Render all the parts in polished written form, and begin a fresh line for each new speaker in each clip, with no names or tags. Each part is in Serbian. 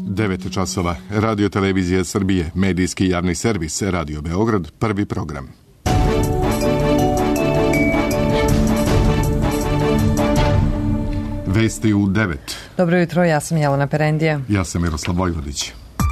9 časova. Radio Televizija Srbije, medijski javni servis, Radio Beograd, prvi program. Vesti u 9.
Dobro jutro, ja sam Jelena Perendija.
Ja sam Miroslav Vojvodić.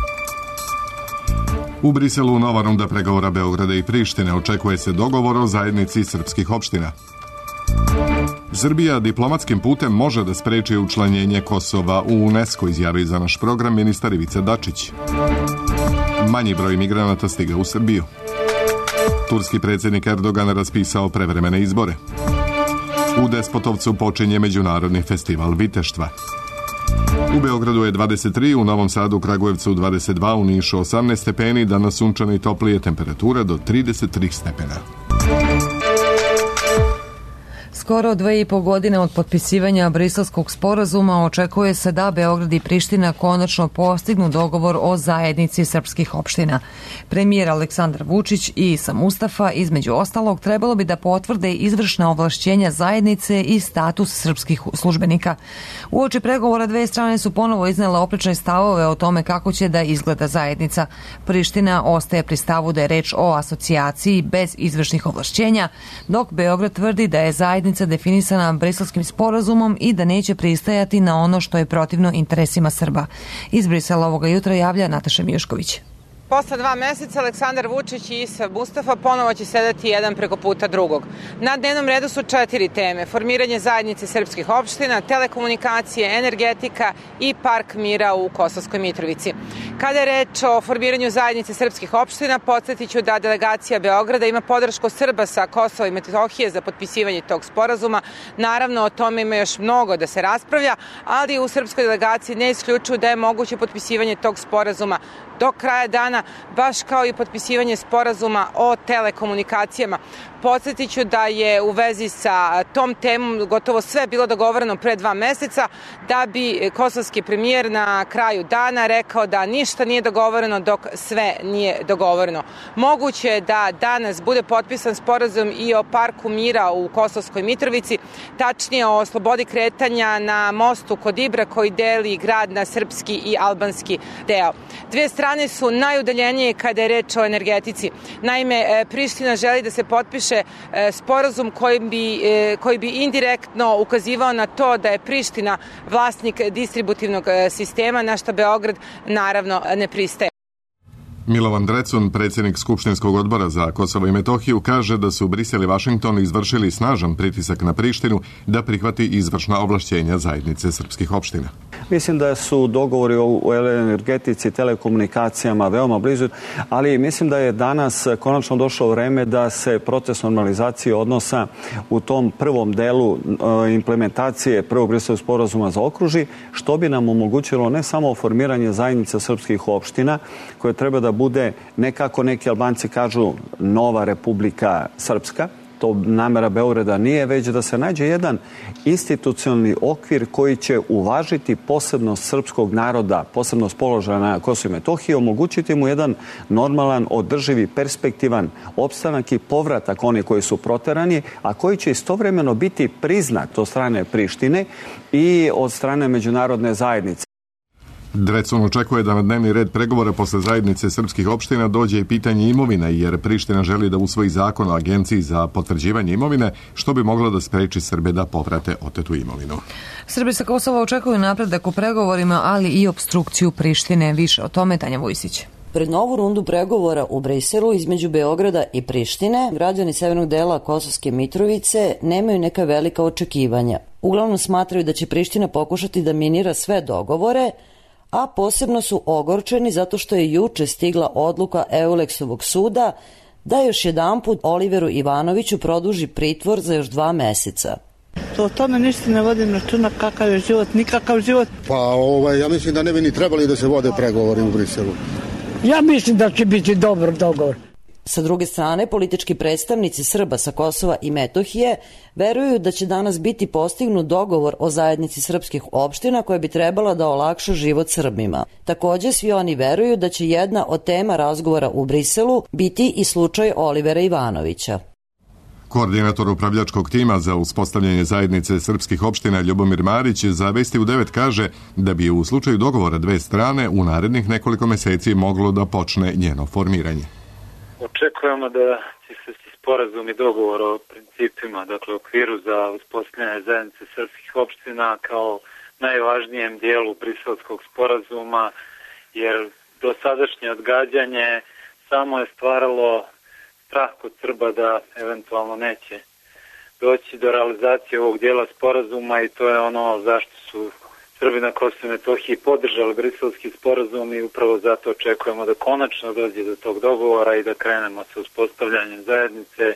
U Briselu nova runda pregovora Beograda i Prištine, očekuje se dogovor o zajednici srpskih opština. Srbija diplomatskim putem može da spreči učlanjenje Kosova u UNESCO, izjavi za naš program ministar Ivica Dačić. Manji broj migranata stiga u Srbiju. Turski predsjednik Erdogan raspisao prevremene izbore. U Despotovcu počinje Međunarodni festival viteštva. U Beogradu je 23, u Novom Sadu, Kragujevcu 22, u Nišu 18 stepeni, danas sunčano i toplije, temperatura do 33 stepena.
Skoro 2,5 godine od potpisivanja Briselskog sporazuma očekuje se da Beograd i Priština konačno postignu dogovor o zajednici srpskih opština. Premijer Aleksandar Vučić i Isa Mustafa, između ostalog, trebalo bi da potvrde izvršna ovlašćenja zajednice i status srpskih službenika. Uoči pregovora dve strane su ponovo iznele oprečne stavove o tome kako će da izgleda zajednica. Priština ostaje pri stavu da je reč o asocijaciji bez izvršnih ovlašćenja, dok Beograd tvrdi da je zajednica definisana Briselskim sporazumom i da neće pristajati na ono što je protivno interesima Srba. Iz Brisela ovoga jutra javlja Nataša Mijušković.
Posle 2 meseca Aleksandar Vučić i Isa Mustafa ponovo će sedeti jedan preko puta drugog. Na dnevnom redu su 4 teme: formiranje zajednice srpskih opština, telekomunikacije, energetika i park mira u Kosovskoj Mitrovici. Kada je reč o formiranju zajednice srpskih opština, podsjetiću da delegacija Beograda ima podršku Srba sa Kosova i Metohije za potpisivanje tog sporazuma. Naravno, o tome ima još mnogo da se raspravlja, ali u srpskoj delegaciji ne isključuju da je moguće potpisivanje tog sporazuma do kraja dana, baš kao i potpisivanje sporazuma o telekomunikacijama. Podsjetiću da je u vezi sa tom temom gotovo sve bilo dogovoreno pre 2 meseca, da bi kosovski premijer na kraju dana rekao da ništa nije dogovoreno dok sve nije dogovoreno. Moguće je da danas bude potpisan sporazum i o parku mira u Kosovskoj Mitrovici, tačnije o slobodi kretanja na mostu kod Ibra koji deli grad na srpski i albanski deo. Dve strane su najudaljenije kada je reč o energetici. Naime, Priština želi da se potpiše sporazum koji bi indirektno ukazivao na to da je Priština vlasnik distributivnog sistema, na što Beograd naravno ne pristaje.
Milovan Drecun, predsjednik Skupštinskog odbora za Kosovo i Metohiju, kaže da su Brisel i Vašington izvršili snažan pritisak na Prištinu da prihvati izvršna ovlašćenja zajednice srpskih opština.
Mislim da su dogovori o energetici, telekomunikacijama veoma blizu, ali mislim da je danas konačno došlo vreme da se proces normalizacije odnosa u tom prvom delu implementacije prvog Briselskog sporazuma zaokruži, što bi nam omogućilo ne samo formiranje zajednice srpskih opština, koje treba da bude nekako, neki Albanci kažu, nova Republika Srpska. To namera Beograda nije, već da se nađe jedan institucionalni okvir koji će uvažiti posebnost srpskog naroda, posebnost položaja na Kosovu i Metohiji, omogućiti mu jedan normalan, održivi, perspektivan opstanak i povratak oni koji su proterani, a koji će istovremeno biti priznat od strane Prištine i od strane međunarodne zajednice.
Drecun očekuje da na dnevni red pregovora posle zajednice srpskih opština dođe i pitanje imovine, jer Priština želi da usvoji zakon o agenciji za potvrđivanje imovine, što bi moglo da spreči Srbe da povrate otetu imovinu.
Srbi sa Kosova očekuju napredak u pregovorima, ali i opstrukciju Prištine. Više o tome Tanja Vujsić.
Pred novu rundu pregovora u Briselu između Beograda i Prištine, građani severnog dela Kosovske Mitrovice nemaju neka velika očekivanja. Uglavnom smatraju da će Priština pokušati da minira sve dogovore, a posebno su ogorčeni zato što je juče stigla odluka Euleksovog suda da još jedanput Oliveru Ivanoviću produži pritvor za još 2 meseca.
O tome ništa ne vodim računa, kakav je život, nikakav život.
Pa ja mislim da ne bi ni trebali da se vode pregovori u Briselu.
Ja mislim da će biti dobar dogovor.
Sa druge strane, politički predstavnici Srba sa Kosova i Metohije veruju da će danas biti postignut dogovor o zajednici srpskih opština koja bi trebala da olakša život Srbima. Takođe, svi oni veruju da će jedna od tema razgovora u Briselu biti i slučaj Olivera Ivanovića.
Koordinator upravljačkog tima za uspostavljanje zajednice srpskih opština Ljubomir Marić za Vesti u 9 kaže da bi u slučaju dogovora dve strane u narednih nekoliko meseci moglo da počne njeno formiranje.
Očekujemo da će se sporazum i dogovor o principima, dakle okviru za uspostavljanje zajednice srpskih opština kao najvažnijem dijelu Briselskog sporazuma, jer dosadašnje odgađanje samo je stvaralo strah kod Srba da eventualno neće doći do realizacije ovog dijela sporazuma i to je ono zašto su Srbi na Kosovu i Metohiji podržali Briselski sporazum i upravo zato očekujemo da konačno dođe do tog dogovora i da krenemo sa uspostavljanjem zajednice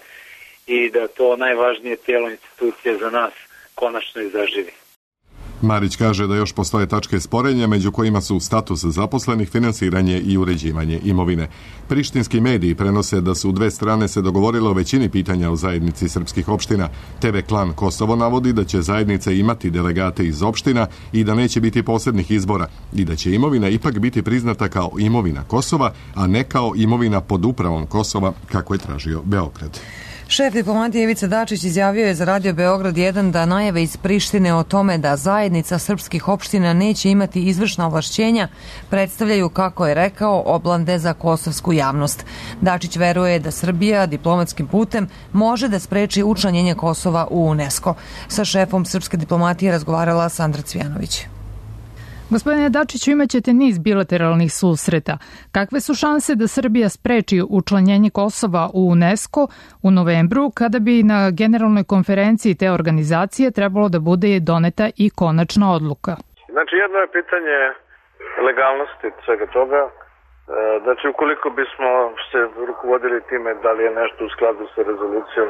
i da to najvažnije tijelo institucije za nas konačno i zaživi.
Marić kaže da još postoje tačke sporenja, među kojima su status zaposlenih, finansiranje i uređivanje imovine. Prištinski mediji prenose da su dve strane se dogovorile o većini pitanja o zajednici srpskih opština. TV Klan Kosovo navodi da će zajednica imati delegate iz opština i da neće biti posebnih izbora i da će imovina ipak biti priznata kao imovina Kosova, a ne kao imovina pod upravom Kosova, kako je tražio Beograd.
Šef diplomatije Ivica Dačić izjavio je za Radio Beograd 1 da najave iz Prištine o tome da zajednica srpskih opština neće imati izvršna ovlašćenja predstavljaju, kako je rekao, oblande za kosovsku javnost. Dačić veruje da Srbija diplomatskim putem može da spreči učlanjenje Kosova u UNESCO. Sa šefom srpske diplomatije razgovarala Sandra Cvijanović.
Gospodine Dačiću, imaćete niz bilateralnih susreta. Kakve su šanse da Srbija spreči učlanjenje Kosova u UNESCO u novembru, kada bi na generalnoj konferenciji te organizacije trebalo da bude doneta i konačna odluka?
Znači, jedno je pitanje legalnosti svega toga. Znači, ukoliko bismo se rukovodili time da li je nešto u skladu sa rezolucijom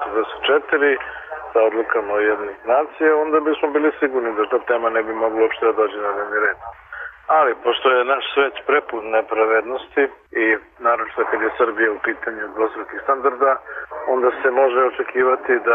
1244, sa odlukama Ujedinjenih nacija, onda bismo bili sigurni da ta tema ne bi mogla uopšte da dođe na dnevni red. Ali, pošto je naš svet prepun nepravednosti i naročito kad je Srbija u pitanju dvostrukih standarda, onda se može očekivati da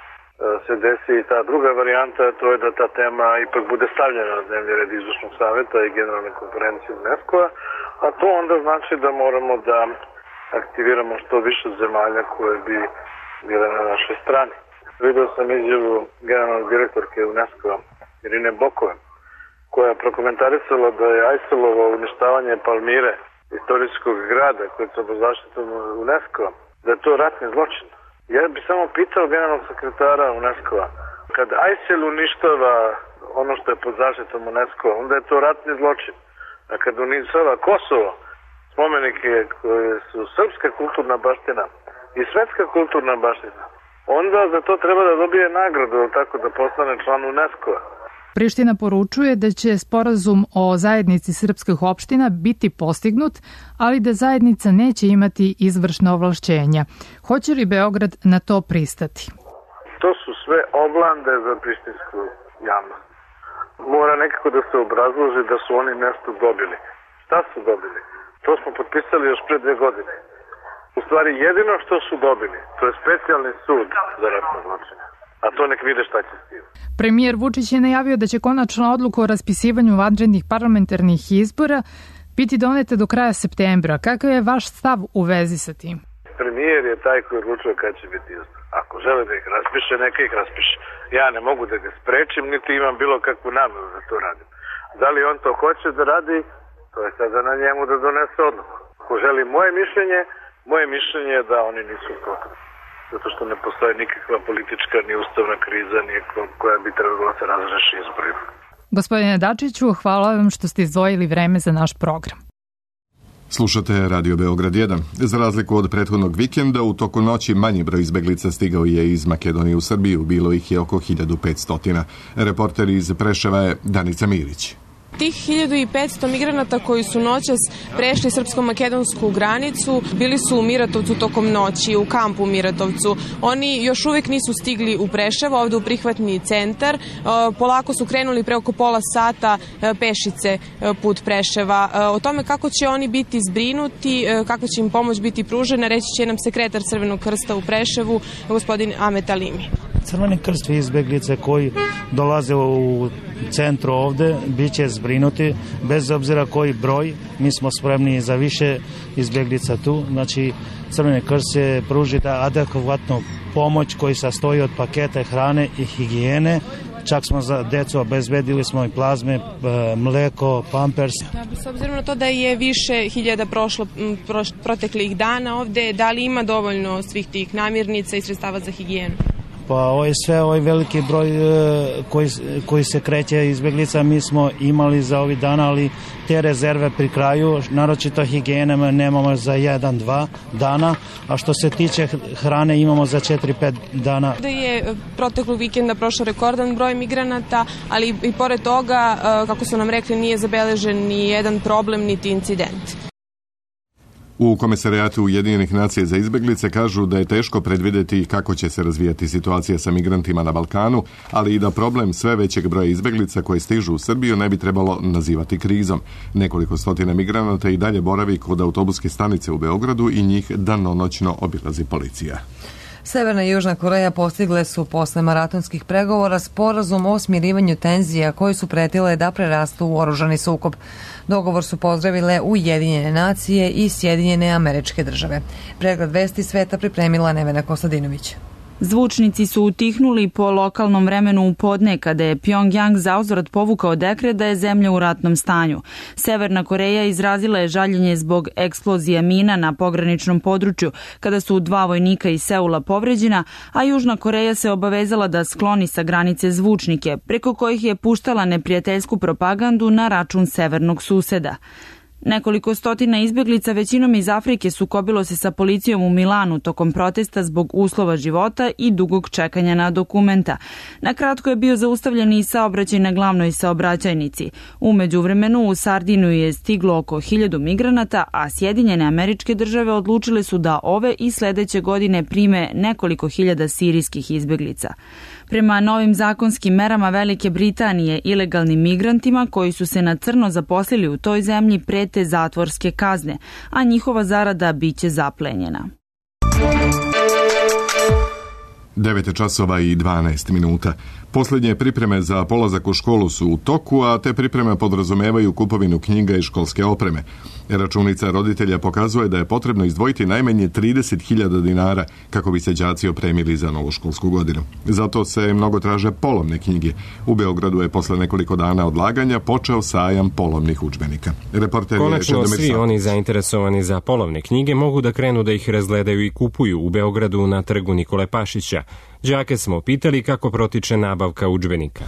se desi i ta druga varijanta, to je da ta tema ipak bude stavljena na dnevni red izvršnog saveta i generalne konferencije UNESCO-a, a to onda znači da moramo da aktiviramo što više zemalja koje bi bile na našoj strani. Vidio sam izjavu generalne direktorke UNESCO-a Irine Bokove, koja je prokomentarisala da je ISIL-ovo uništavanje Palmire, istorijskog grada koji je pod zaštitom UNESCO-a, da je to ratni zločin. Ja bih samo pitao generalnog sekretara UNESCO-a, kad ISIL uništava ono što je pod zaštitom UNESCO-a, onda je to ratni zločin. A kad uništava Kosovo, spomenike koje su srpska kulturna baština i svetska kulturna baština, onda za to treba da dobije nagradu, tako da postane član UNESCO-a.
Priština poručuje da će sporazum o zajednici srpskih opština biti postignut, ali da zajednica neće imati izvršna ovlašćenja. Hoće li Beograd na to pristati?
To su sve oblande za prištinsku javnost. Mora nekako da se obrazloži da su oni nešto dobili. Šta su dobili? To smo potpisali još pre 2 godine. U stvari, jedino što su dobili, to je specijalni sud za ratno zločine. A to nek vide šta će s tim.
Premijer Vučić je najavio da će konačna odluka o raspisivanju vanrednih parlamentarnih izbora biti doneta do kraja septembra. Kakav je vaš stav u vezi sa tim?
Premijer je taj koji odlučuje kad će biti izbor. Ako žele da ih raspiše, neka ih raspiše. Ja ne mogu da ga sprečim, niti imam bilo kakvu nameru da to radim. Da li on to hoće da radi, to je sada na njemu da donese odluku. Ako želi moje mišljenje je da oni nisu potrebni. Zato što ne postoji nikakva politička ni ustavna kriza koja bi trebala se razreši izborima.
Gospodine Dačiću, hvala vam što ste izdvojili vreme za naš program.
Slušate Radio Beograd 1. Za razliku od prethodnog vikenda, u toku noći manji broj izbeglica stigao je iz Makedonije u Srbiju. Bilo ih je oko 1500. Reporter iz Preševa je Danica Mirić.
Tih 1500 migranata koji su noćas prešli srpsko-makedonsku granicu bili su u Miratovcu tokom noći, u kampu u Miratovcu. Oni još uvijek nisu stigli u Preševo, ovde u prihvatni centar. Polako su krenuli pre oko pola sata pešice put Preševa. O tome kako će oni biti zbrinuti, kako će im pomoć biti pružena, reći će nam sekretar Crvenog krsta u Preševu, gospodin Ahmet Alimi.
Crveni krst i izbeglice koji dolaze u centru ovde bit će zbrinuti bez obzira koji broj. Mi smo spremni za više izbeglica tu. Znači, Crveni krst će pružiti adekvatnu pomoć koji sastoji od paketa hrane i higijene. Čak smo za decu obezbedili smo i plazme, mleko, pampers.
S obzirom na to da je više hiljada prošlo proteklih dana ovde, da li ima dovoljno svih tih namirnica i sredstava za higijenu?
Pa ovaj veliki broj koji se kreće izbeglica mi smo imali za ovih dana, ali te rezerve pri kraju, naročito higijene nemamo za 1-2 dana, a što se tiče hrane imamo za 4-5 dana.
Da je proteklog vikenda prošao rekordan broj migranata, ali i pored toga, kako su nam rekli, nije zabeležen ni jedan problem niti incident.
U Komesarijatu Ujedinjenih nacija za izbeglice kažu da je teško predvideti kako će se razvijati situacija sa migrantima na Balkanu, ali i da problem sve većeg broja izbeglica koje stižu u Srbiju ne bi trebalo nazivati krizom. Nekoliko stotina migranata i dalje boravi kod autobuske stanice u Beogradu i njih danonoćno obilazi policija.
Severna i Južna Koreja postigle su posle maratonskih pregovora sporazum o smirivanju tenzija koje su pretile da prerastu u oružani sukob. Dogovor su pozdravile Ujedinjene nacije i Sjedinjene Američke Države. Pregled vesti sveta pripremila Nevena Kostadinović.
Zvučnici su utihnuli po lokalnom vremenu u podne kada je Pjongjang zauzvrat povukao dekret da je zemlja u ratnom stanju. Severna Koreja izrazila je žaljenje zbog eksplozije mina na pograničnom području kada su 2 vojnika iz Seula povređena, a Južna Koreja se obavezala da skloni sa granice zvučnike preko kojih je puštala neprijateljsku propagandu na račun severnog suseda. Nekoliko stotina izbeglica, većinom iz Afrike, sukobilo se sa policijom u Milanu tokom protesta zbog uslova života i dugog čekanja na dokumenta. Na kratko je bio zaustavljen i saobraćaj na glavnoj saobraćajnici. U međuvremenu u Sardinu je stiglo oko 1000 migranata, a Sjedinjene Američke Države odlučile su da ove i sledeće godine prime nekoliko hiljada sirijskih izbeglica. Prema novim zakonskim merama Velike Britanije, ilegalnim migrantima koji su se na crno zaposlili u toj zemlji prete zatvorske kazne, a njihova zarada biće zaplenjena.
9 časova i 12 minuta. Posljednje pripreme za polazak u školu su u toku, a te pripreme podrazumevaju kupovinu knjiga i školske opreme. Računica roditelja pokazuje da je potrebno izdvojiti najmanje 30.000 dinara kako bi se đaci opremili za novu školsku godinu. Zato se mnogo traže polovne knjige. U Beogradu je posle nekoliko dana odlaganja počeo sajam polovnih udžbenika.
Konačno svi oni zainteresovani za polovne knjige mogu da krenu da ih razgledaju i kupuju u Beogradu na trgu Nikole Pašića. Đake smo pitali kako protiče nabavka udžbenika.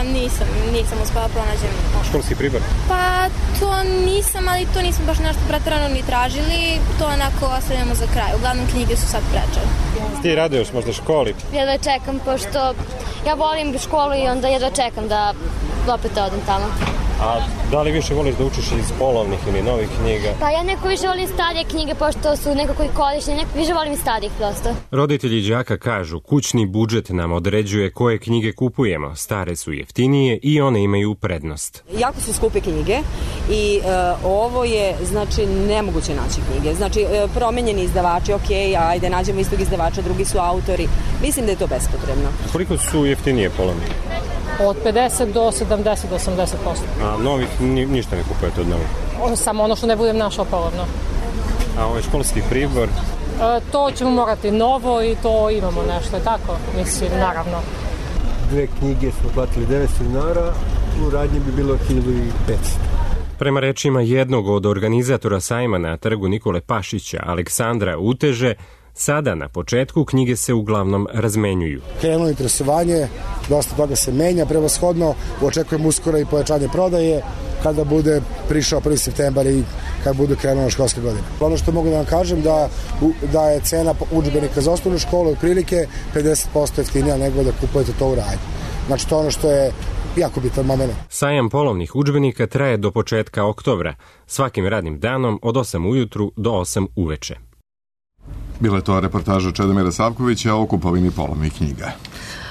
Nisam uspela pronađem.
Školski pribor?
Pa to nisam, ali to nismo baš nešto preterano ni tražili, to onako ostavljamo za kraj. Uglavnom knjige su sad prečele.
Ti raduješ možda školi?
Jedva čekam, pošto ja volim školu i onda jedva čekam da opet odem tamo.
A da li više voliš da učiš iz polovnih ili novih knjiga?
Pa ja neko više volim starije knjige, pošto su nekako i korišne, više volim starih prosto.
Roditelji đaka kažu, kućni budžet nam određuje koje knjige kupujemo. Stare su jeftinije i one imaju prednost.
Jako su skupe knjige i ovo je, znači, nemoguće naći knjige. Znači, promenjeni izdavači, ok, ajde, nađemo istog izdavača, drugi su autori. Mislim da je to bespotrebno.
Koliko su jeftinije polovne?
Od 50 do 70 do 80%.
A novih ništa ne kupujete od novih?
Samo ono što ne budem našao polovno.
A ovaj školski pribor?
To ćemo morati novo i to imamo nešto, je tako? Mislim, naravno.
2 knjige smo platili 900 dinara, u radnji bi bilo 1500.
Prema rečima jednog od organizatora sajma na trgu Nikole Pašića, Aleksandra Uteže, sada na početku knjige se uglavnom razmenjuju.
Krenulo interesovanje, dosta toga se menja, prevashodno očekujemo uskoro i pojačanje prodaje kada bude prišao 1. septembar i kad bude krenula školska godina. Ono što mogu da vam kažem da je cena udžbenika za osnovnu školu otprilike 50% jeftinija nego da kupujete to u radnji. Znači to je ono što je jako bitan moment.
Sajam polovnih udžbenika traje do početka oktobra, svakim radnim danom od 8 ujutru do 8 uveče.
Bila je to reportaža Čedomira Savkovića o kupovini polovnih knjiga.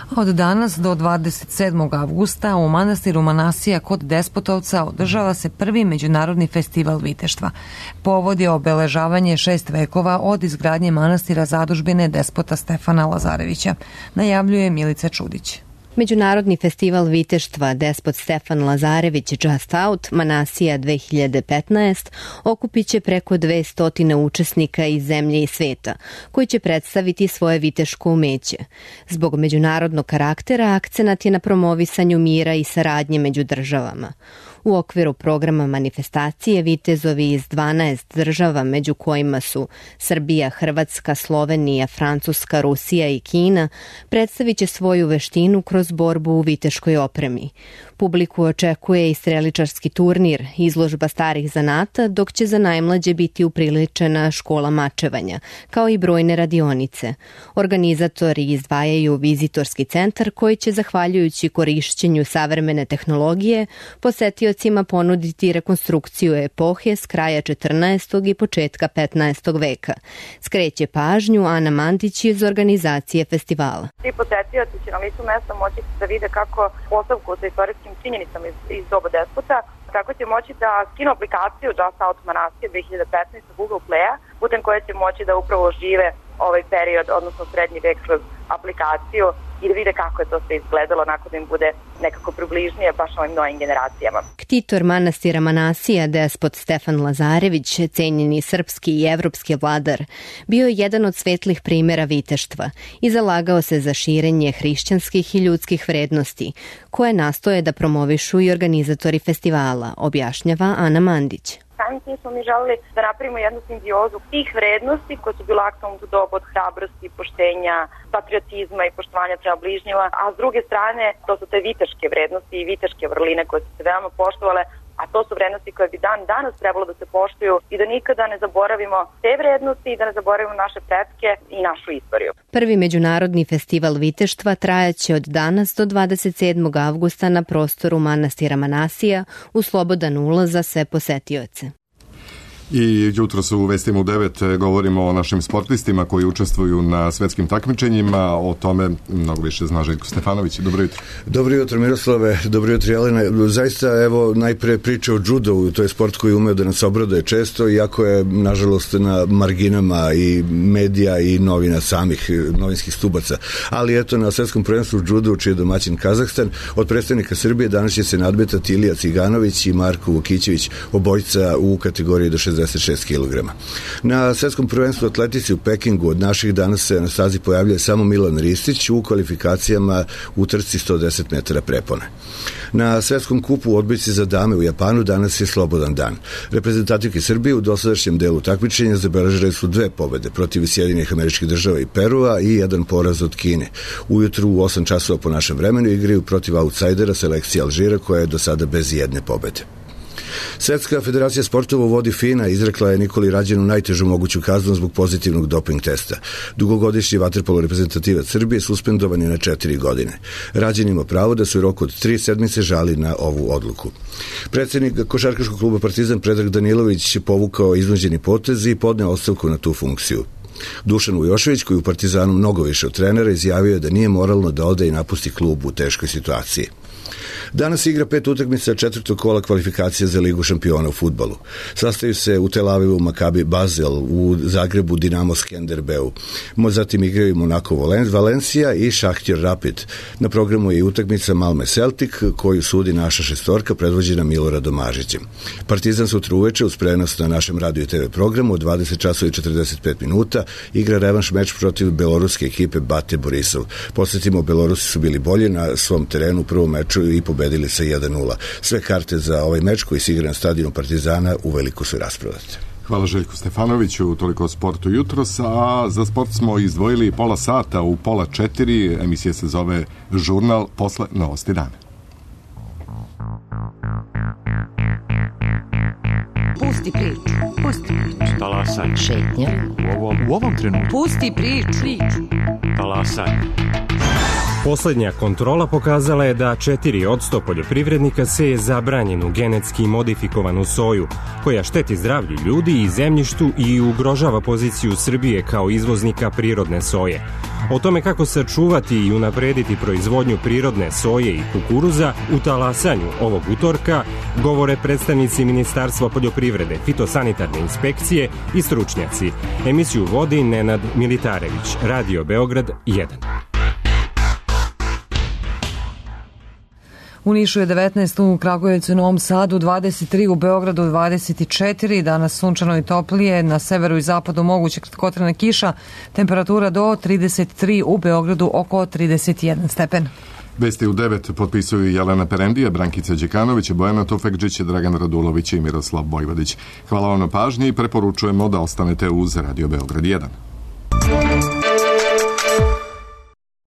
Od danas do 27. avgusta u manastiru Manasija kod Despotovca održava se prvi međunarodni festival viteštva. Povod je obeležavanje 6 vekova od izgradnje manastira zadužbine despota Stefana Lazarevića, najavljuje Milica Čudić.
Međunarodni festival viteštva Despot Stefan Lazarević Just Out Manasija 2015 okupit će preko 200 učesnika iz zemlje i sveta, koji će predstaviti svoje viteško umeće. Zbog međunarodnog karaktera akcenat je na promovisanju mira i saradnje među državama. U okviru programa manifestacije vitezovi iz 12 država, među kojima su Srbija, Hrvatska, Slovenija, Francuska, Rusija i Kina, predstavit će svoju veštinu kroz borbu u viteškoj opremi. Publiku očekuje i streličarski turnir, izložba starih zanata, dok će za najmlađe biti upriličena škola mačevanja, kao i brojne radionice. Organizatori izdvajaju vizitorski centar koji će, zahvaljujući korišćenju savremene tehnologije, posetiocima ponuditi rekonstrukciju epohe s kraja 14. i početka 15. veka. Skreće pažnju Ana Mandić iz organizacije festivala.
Svi posetioci će na licu mesta moći da vide kako postavku sa istorijskim činjenicama iz doba despota, tako će moći da skinu aplikaciju Just Out Manasija 2015 Google Playa, putem koje će moći da upravo žive ovaj period, odnosno srednji vek kroz aplikaciju i da vide kako je to sve izgledalo nakon da im bude nekako približnije baš ovim novim generacijama.
Ktitor manastira Manasija, despot Stefan Lazarević, cenjeni srpski i evropski vladar, bio je jedan od svetlih primjera viteštva i zalagao se za širenje hrišćanskih i ljudskih vrednosti, koje nastoje da promovišu i organizatori festivala, objašnjava Ana Mandić.
Samim tim smo mi želeli da napravimo jednu simbiozu tih vrednosti koje su bile aktualne u dobu od hrabrosti, poštenja, patriotizma i poštovanja prema bližnjima, a s druge strane to su te viteške vrednosti i viteške vrline koje su se veoma poštovale, a to su vrednosti koje bi danas trebalo da se poštuju i da nikada ne zaboravimo te vrednosti i da ne zaboravimo naše pretke i našu istoriju.
Prvi međunarodni festival viteštva trajaće od danas do 27. avgusta na prostoru manastira Manasija u slobodan ulaz za sve posetioce.
I jutro su u vestima u 9 govorimo o našim sportistima koji učestvuju na svetskim takmičenjima. O tome mnogo više zna Željko Stefanović. Dobro jutro.
Dobro jutro Miroslave, dobro jutro Jelena. Zaista evo najpre priča o judovu, to je sport koji umeo da nas obraduje često, iako je nažalost na marginama i medija i novina samih novinskih stubaca. Ali eto na svetskom prvenstvu judovu, čiji je domaćin Kazahstan, od predstavnika Srbije danas će se nadmetati Ilija Ciganović i Marko Vukićević, obojica u kategoriji do 66 kg. Na svetskom prvenstvu atletici u Pekingu od naših danas se na stazi pojavljuje samo Milan Ristić u kvalifikacijama u trci 110 metara prepone. Na svetskom kupu u odbojci za dame u Japanu danas je slobodan dan. Reprezentativke Srbije u dosadašnjem delu takmičenja zabeležile su 2 pobede protiv Sjedinjenih Američkih Država i Perua i 1 poraz od Kine. Ujutru u 8 časova po našem vremenu igraju protiv autsajdera selekcije Alžira koja je do sada bez 1 pobede. Svetska federacija sportova u vodi FINA izrekla je Nikoli Rađenu najtežu moguću kaznu zbog pozitivnog doping testa. Dugogodišnji vaterpolo reprezentativac Srbije suspendovan je na 4 godine. Rađen ima pravo da se u roku od 3 sedmice žali na ovu odluku. Predsjednik košarkaškog kluba Partizan Predrag Danilović povukao iznuđeni potez i podneo ostavku na tu funkciju. Dušan Vujošević, koji u Partizanu mnogo više od trenera, izjavio je da nije moralno da ode i napusti klub u teškoj situaciji. Danas igra 5 utakmica 4. kola kvalifikacije za Ligu šampiona u fudbalu. Sastaju se u Tel Avivu Maccabi Basel, u Zagrebu Dinamo Skenderbeu. Zatim igraju Monaco Valencija i Šahtjer Rapid. Na programu je i utakmica Malme Celtic, koju sudi naša šestorka predvođena Miloradom Mažićem. Partizan sutra uveče uz prenos na našem radio i TV programu od 20 časova i 45 minuta igra revanš meč protiv beloruske ekipe Bate Borisov. Podsjetimo, Belorusi su bili bolji na svom terenu u prvom meču i pobedili sa 1-0. Sve karte za ovaj meč koji se igra na stadionu Partizana uveliko su rasprodate.
Hvala Željku Stefanoviću, toliko o sportu jutros, a za sport smo izdvojili pola sata u 3:30, emisija se zove Žurnal posle novosti dana.
Pusti priču. Talasaj. Šetnja. U ovom trenutku. Pusti priču. Talasaj.
Poslednja kontrola pokazala je da 4% poljoprivrednika seje zabranjenu genetski modifikovanu soju, koja šteti zdravlju ljudi i zemljištu i ugrožava poziciju Srbije kao izvoznika prirodne soje. O tome kako sačuvati i unaprediti proizvodnju prirodne soje i kukuruza u talasanju ovog utorka govore predstavnici Ministarstva poljoprivrede, fitosanitarne inspekcije i stručnjaci. Emisiju vodi Nenad Militarević, Radio Beograd 1.
U Nišu je 19, u Kragujevcu i Novom Sadu 23, u Beogradu 24, danas sunčano i toplije, na severu i zapadu moguće kratkotrajna kiša, temperatura do 33, u Beogradu oko 31 stepen.
Vesti u 9 potpisuju Jelena Perendija, Brankica Đekanović, Bojana Tofekđić, Dragan Radulović i Miroslav Bojvodić. Hvala vam na pažnji i preporučujemo da ostanete uz Radio Beograd 1.